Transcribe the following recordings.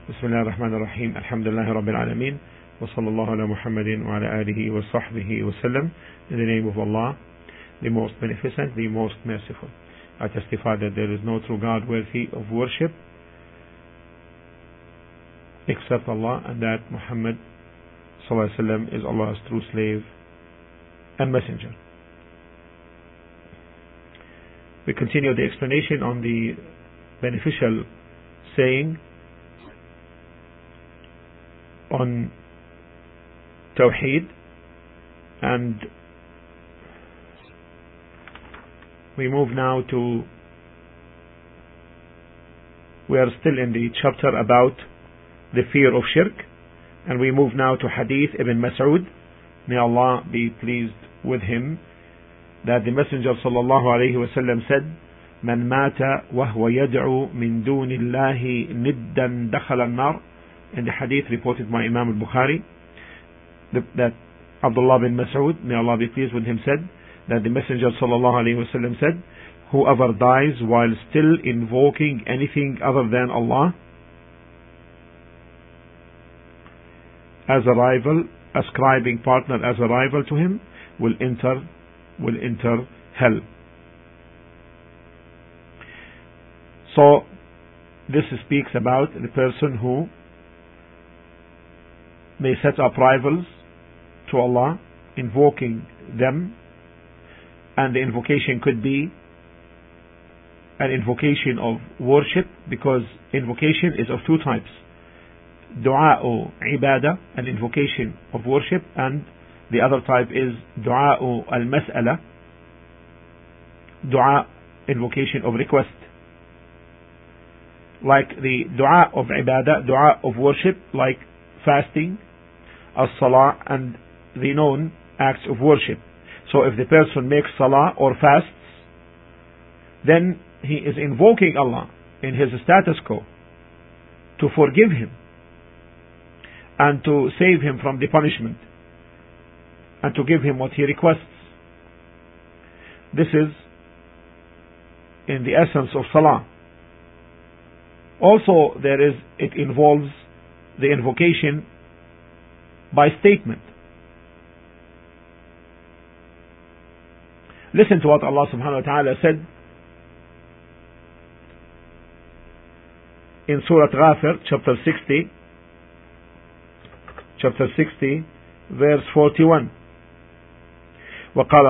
بسم الله الرحمن الرحيم الحمد لله رب العالمين وصلى الله على محمد وعلى آله وصحبه وسلم. In the name of Allah, the most beneficent, the most merciful. I testify that there is no true God worthy of worship except Allah, and that Muhammad sallallahu alaihi wasallam is Allah's true slave and messenger. We continue the explanation on the beneficial saying on Tawheed, and we are still in the chapter about the fear of shirk, and we move now to Hadith Ibn Mas'ud, may Allah be pleased with him, that the Messenger sallallahu alayhi wa sallam said, من مات وهو يدعو من دون الله ندا دخل النار. In the hadith reported by Imam al-Bukhari, that Abdullah bin Mas'ud, may Allah be pleased with him, said that the Messenger sallallahu alayhi wa sallam said, whoever dies while still invoking anything other than Allah as a rival, ascribing partner as a rival to him, will enter hell. So this speaks about the person who may set up rivals to Allah, invoking them, and the invocation could be an invocation of worship, because invocation is of two types: dua or ibadah, an invocation of worship, and the other type is dua or al-mas'ala, dua, invocation of request. Like the dua of ibadah, dua of worship, like fasting, as-salah, and the known acts of worship. So if the person makes salah or fasts, then he is invoking Allah in his status quo to forgive him and to save him from the punishment and to give him what he requests. This is in the essence of salah. Also it involves the invocation by statement. Listen to what Allah subhanahu wa ta'ala said in Surah Ghafir, chapter 60, verse 41. وقال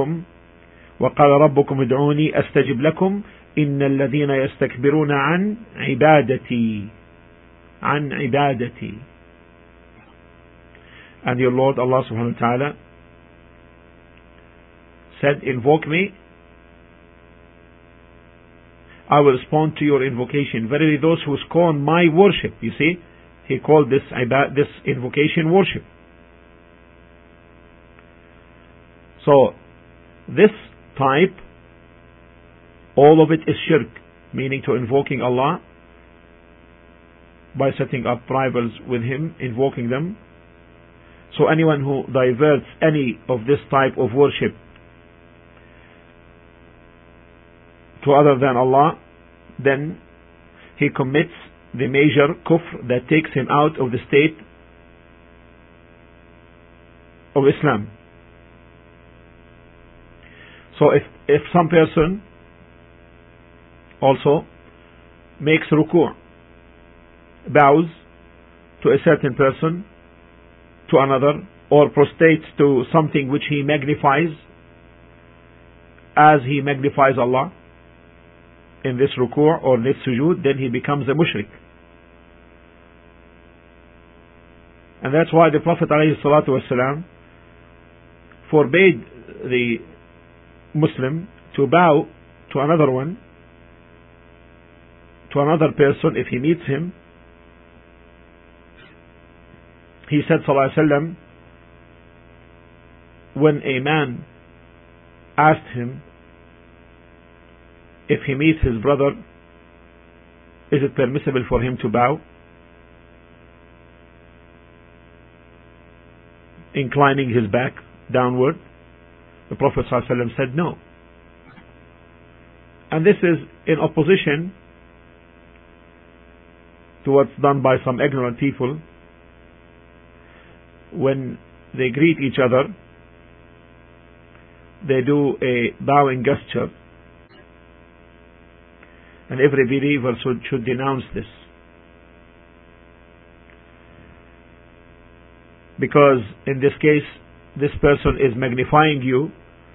ربكم ادعوني أستجب لكم إن الذين يستكبرون عن عبادتي. And your Lord Allah subhanahu wa ta'ala said, invoke me, I will respond to your invocation. Verily those who scorn my worship, you see, he called this invocation worship. So this type, all of it is shirk, meaning to invoking Allah by setting up rivals with him, invoking them. So anyone who diverts any of this type of worship to other than Allah, then he commits the major kufr that takes him out of the state of Islam. So if some person also makes ruku', bows to a certain person, to another, or prostrates to something which he magnifies as he magnifies Allah in this ruku' or this sujood, then he becomes a mushrik. And that's why the Prophet ﷺ forbade the Muslim to bow to another one, to another person if he meets him. He said sallallahu alaihi wasallam, when a man asked him if he meets his brother, is it permissible for him to bow, inclining his back downward? The Prophet ﷺ said no. And this is in opposition to what's done by some ignorant people when they greet each other. They do a bowing gesture, and every believer should denounce this, because in this case this person is magnifying you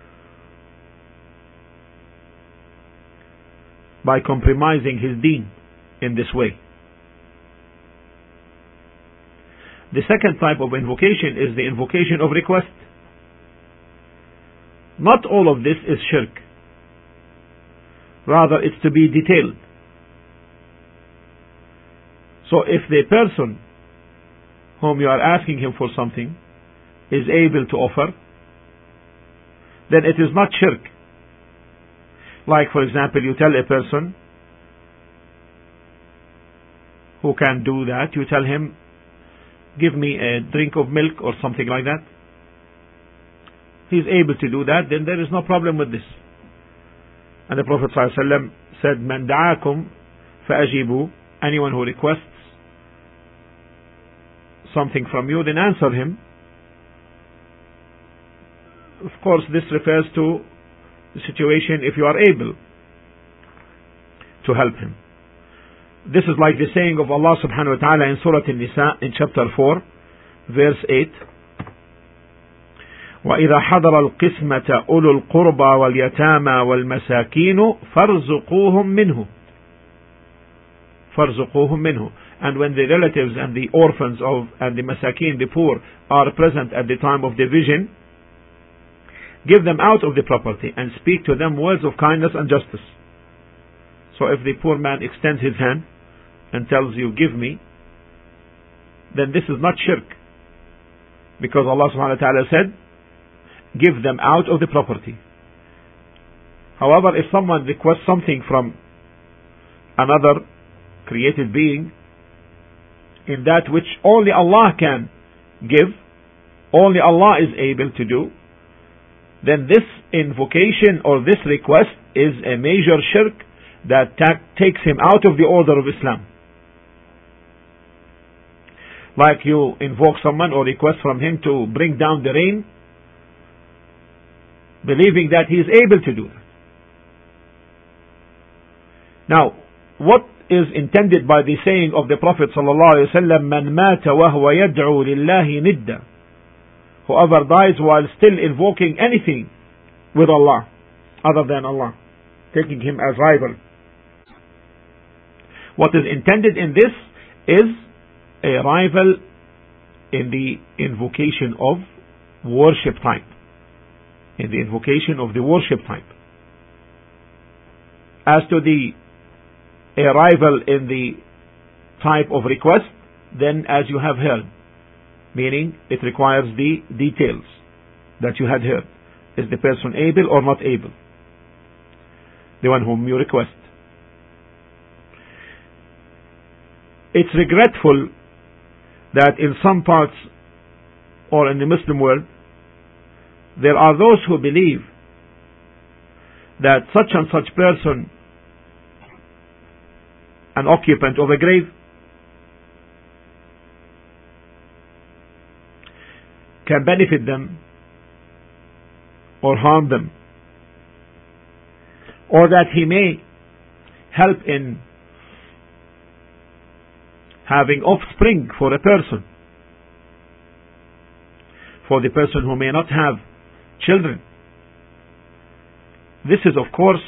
by compromising his deen in this way. The second type of invocation is the invocation of request. Not all of this is shirk. Rather, it's to be detailed. So if the person whom you are asking him for something is able to offer, then it is not shirk. Like, for example, you tell a person who can do that, you tell him, give me a drink of milk or something like that. He's able to do that, then there is no problem with this. And the Prophet ﷺ said, "Man da'akum fa'ajibu." Anyone who requests something from you, then answer him. Of course, this refers to the situation if you are able to help him. This is like the saying of Allah subhanahu wa ta'ala in Surah An-Nisa in chapter 4, verse 8. وَإِذَا حَضَرَ الْقِسْمَةَ أُولُو الْقُرْبَى وَالْيَتَامَى وَالْمَسَاكِينُ فَارْزُقُوهُم مِّنْهُ. And when the relatives and the orphans and the masakin, the poor, are present at the time of division, give them out of the property and speak to them words of kindness and justice. So if the poor man extends his hand and tells you, give me, then this is not shirk, because Allah subhanahu wa ta'ala said, give them out of the property. However, if someone requests something from another created being, in that which only Allah can give, only Allah is able to do, then this invocation or this request is a major shirk that takes him out of the order of Islam. Like you invoke someone or request from him to bring down the rain, believing that he is able to do that. Now, what is intended by the saying of the Prophet ﷺ, "Man mata wa huwa yad'u lillahi nidda," whoever dies while still invoking anything with Allah, other than Allah, taking him as rival. What is intended in this is a rival in the invocation of worship type. In the invocation of the worship type. As to a rival in the type of request, then as you have heard, meaning it requires the details that you had heard. Is the person able or not able? The one whom you request. It's regretful that in some parts or in the Muslim world, there are those who believe that such and such person, an occupant of a grave, can benefit them or harm them, or that he may help in having offspring for a person, for the person who may not have children. This is, of course,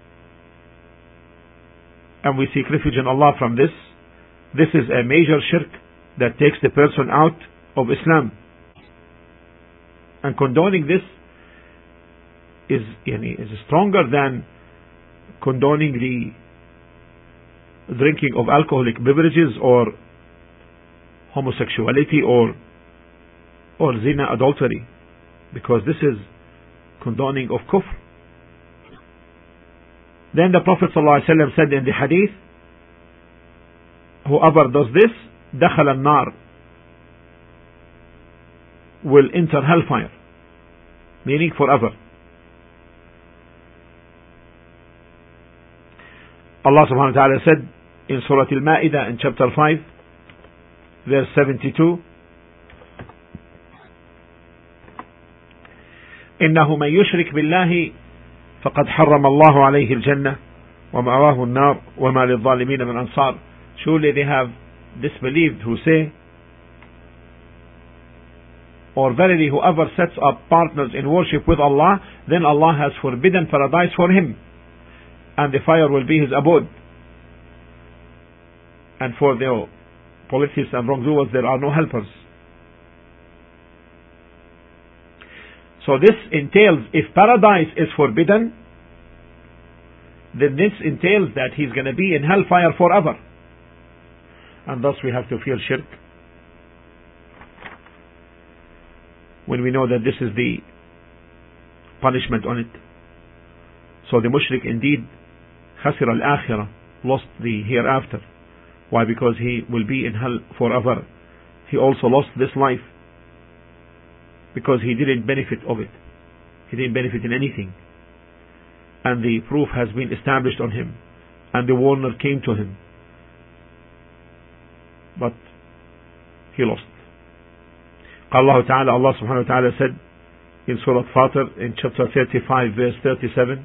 and we seek refuge in Allah from this, this is a major shirk that takes the person out of Islam. And condoning this is stronger than condoning the drinking of alcoholic beverages or homosexuality or zina, adultery, because this is condoning of kufr. Then the Prophet ﷺ said in the hadith, whoever does this, دخل النار, will enter hellfire, meaning forever. Allah subhanahu wa ta'ala said in Surah Al-Ma'idah in chapter 5 verse 72, إنه من يشرك بالله فقد حرم الله عليه الجنة ومأواه النار وما للظالمين من أنصار. Surely they have disbelieved who say, or verily whoever sets up partners in worship with Allah, then Allah has forbidden paradise for him, and the fire will be his abode. And for the polytheists and wrongdoers there are no helpers. So this entails, if paradise is forbidden, then this entails that he's going to be in hellfire forever. And thus we have to fear shirk, when we know that this is the punishment on it. So the mushrik indeed khasir al-akhirah, lost the hereafter. Why? Because he will be in hell forever. He also lost this life because he didn't benefit of it. He didn't benefit in anything. And the proof has been established on him, and the warner came to him, but he lost. Allah Ta'ala, Allah Subhanahu Wa Ta'ala said in Surah Fatir in chapter 35 verse 37,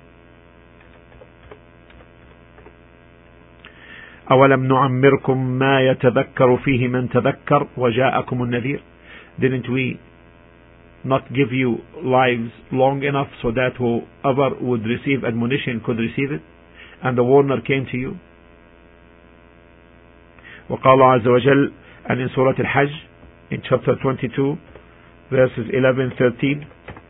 أَوَلَمْ نُعَمِّرْكُمْ مَا يَتَذَكَّرُ فِيهِ مَنْ تَذَكَّرْ وَجَاءَكُمُ النَّذِيرُ. Didn't we not give you lives long enough so that whoever would receive admonition could receive it, and the warner came to you? وقال عز وجل, and in Surah Al-Hajj in chapter 22 verses 11-13,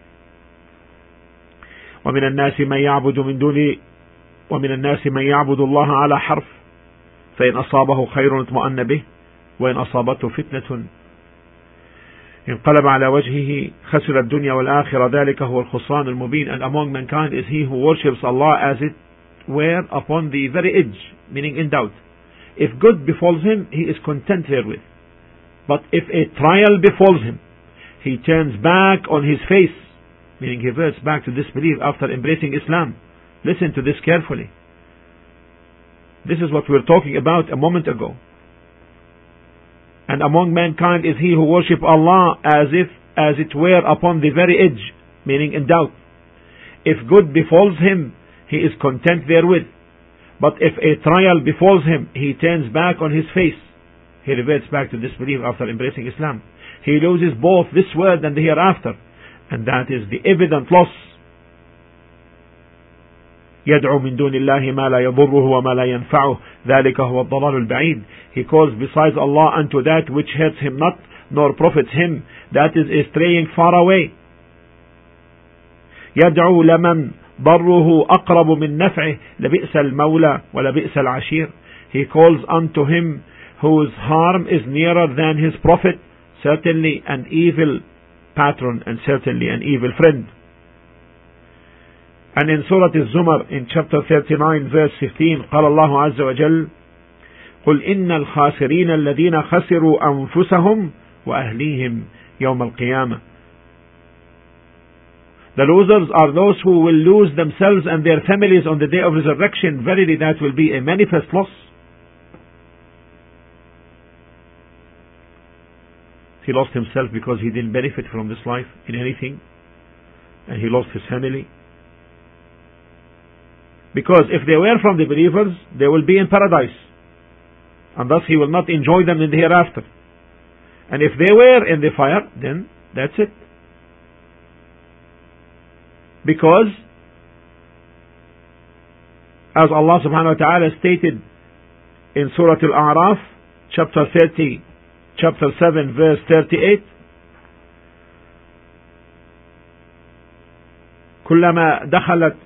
ومن الناس من يعبد من دون ومن الناس من يعبد الله على حرف فإن أصابه خير اطمأن به وإن أصابته فتنة انقلب على وجهه خسر الدنيا والآخرة ذلك هو الخسران المبين. And among mankind is he who worships Allah as it were upon the very edge, meaning in doubt. If good befalls him, he is content therewith. But if a trial befalls him, he turns back on his face, meaning he reverts back to disbelief after embracing Islam. Listen to this carefully. This is what we were talking about a moment ago. And among mankind is he who worship Allah as it were upon the very edge, meaning in doubt. If good befalls him, he is content therewith. But if a trial befalls him, he turns back on his face. He reverts back to disbelief after embracing Islam. He loses both this world and the hereafter. And that is the evident loss. يدعو من دون الله ما لا يضره وما لا ينفعه ذلك هو الضلال البعيد. He calls besides Allah unto that which hurts him not nor profits him. That is straying far away. يدعو لمن ضره أقرب من نفعه لبئس المولى ولبئس العشير. He calls unto him whose harm is nearer than his profit, certainly an evil patron and certainly an evil friend. And in Surah Al-Zumar in chapter 39 verse 15 قال الله عز وجل قل إن الخاسرين الذين خسروا أنفسهم وأهليهم يوم القيامة. The losers are those who will lose themselves and their families on the day of resurrection. Verily that will be a manifest loss. He lost himself because he didn't benefit from this life in anything, and he lost his family. Because if they were from the believers, they will be in paradise, and thus he will not enjoy them in the hereafter. And if they were in the fire, then that's it. Because as Allah subhanahu wa ta'ala stated in Surah Al-A'raf chapter 7 verse 38, كلما دخلت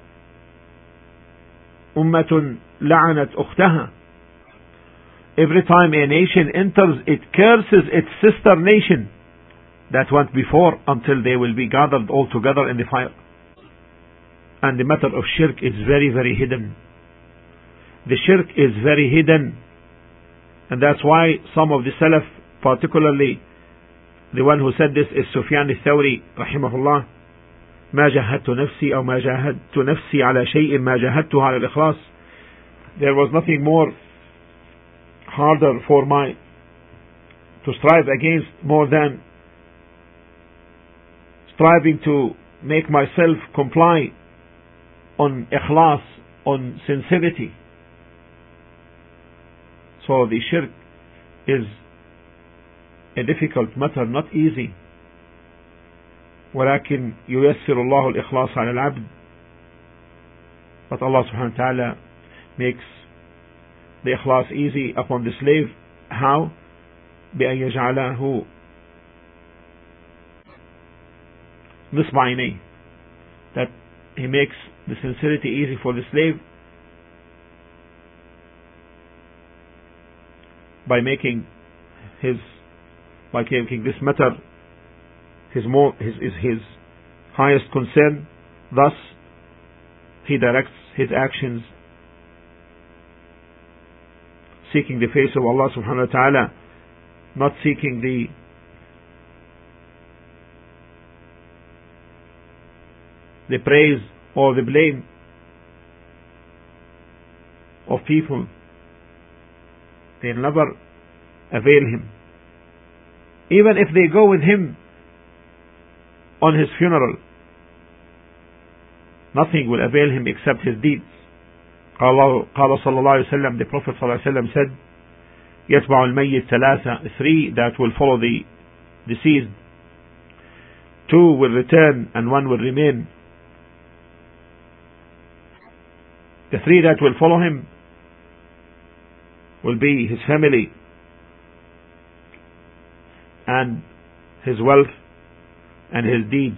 أمة لعنت أختها. Every time a nation enters, it curses its sister nation that went before, until they will be gathered all together in the fire. And the matter of shirk is very, very hidden. The shirk is very hidden, and that's why some of the Salaf, particularly the one who said this is Sufyan al-Thawri rahimahullah, ما جاهدت نفسي أو ما جاهدت نفسي على شيء ما جاهدتها على الإخلاص. There was nothing more harder for to strive against more than striving to make myself comply on ikhlas, on sincerity. So the shirk is a difficult matter, not easy. ولكن ييسر الله الإخلاص على العبد. But Allah subhanahu wa ta'ala makes the ikhlas easy upon the slave. How? بأن يجعله نصب عينيه, that He makes the sincerity easy for the slave by making this matter his highest concern. Thus he directs his actions seeking the face of Allah subhanahu wa ta'ala, not seeking the praise or the blame of people. They never avail him. Even if they go with him on his funeral, nothing will avail him except his deeds. قال صلى الله عليه وسلم, the Prophet صلى الله عليه وسلم said, يتبع الميت ثلاثة, 3 that will follow the deceased, 2 will return and 1 will remain. The 3 that will follow him will be his family and his wealth and his deeds.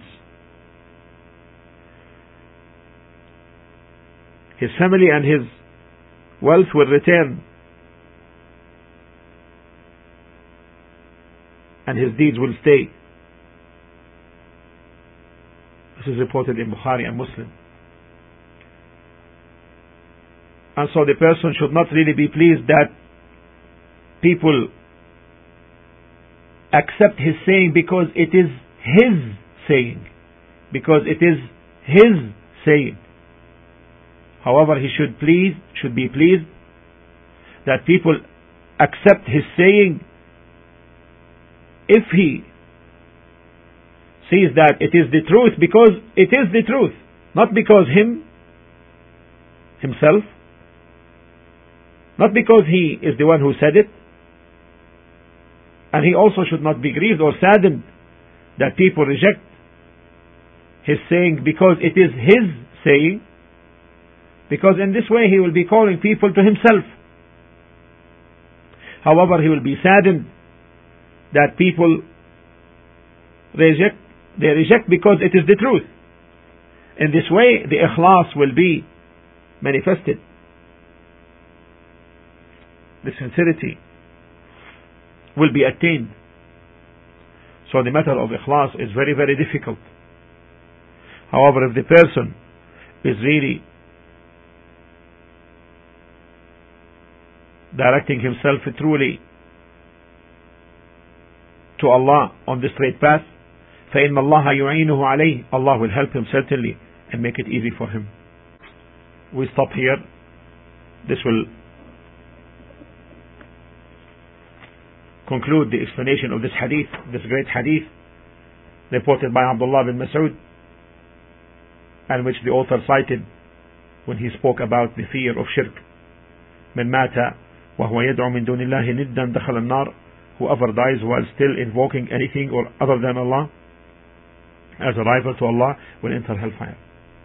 His family and his wealth will return, and his deeds will stay. This is reported in Bukhari and Muslim. And so the person should not really be pleased that people accept his saying because it is his saying. Because it is his saying. However, he should be pleased that people accept his saying if he sees that it is the truth, because it is the truth, not because himself, not because he is the one who said it. And he also should not be grieved or saddened that people reject his saying because it is his saying, because in this way he will be calling people to himself. However, he will be saddened that people reject because it is the truth. In this way, the ikhlas will be manifested. The sincerity will be attained. So the matter of ikhlas is very, very difficult. However, if the person is really directing himself truly to Allah on the straight path, فَإِنَّ اللَّهَ يُعِينُهُ عَلَيْهِ, Allah will help him certainly and make it easy for him. We stop here. This will conclude the explanation of this hadith, this great hadith reported by Abdullah bin Mas'ud, and which the author cited when he spoke about the fear of shirk. من مات وهو يدعو من دون الله ندا دخل النار. Whoever dies while still invoking anything or other than Allah as a rival to Allah will enter hellfire.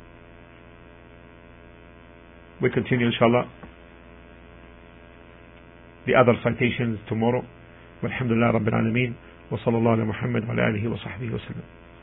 We continue inshallah the other citations tomorrow. والحمد لله رب العالمين وصلى الله على محمد وعلى آله وصحبه وسلم.